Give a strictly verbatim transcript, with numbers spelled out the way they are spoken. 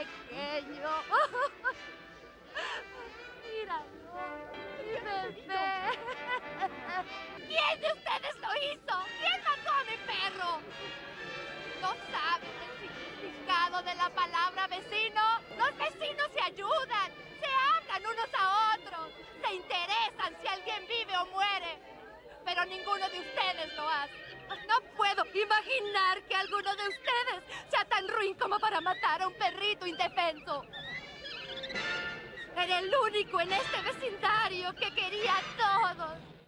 pequeño. Míralo, mi bebé. ¿Quién de ustedes lo hizo? ¿Quién mató a mi perro? ¿No saben el significado de la palabra vecino? Los vecinos se ayudan, se hablan unos a otros, se interesan si alguien vive o muere. Pero ninguno de ustedes lo hace. No puedo imaginar que alguno de ustedes sea tan ruin como para matar a un perrito indefenso. Era el único en este vecindario que quería a todos.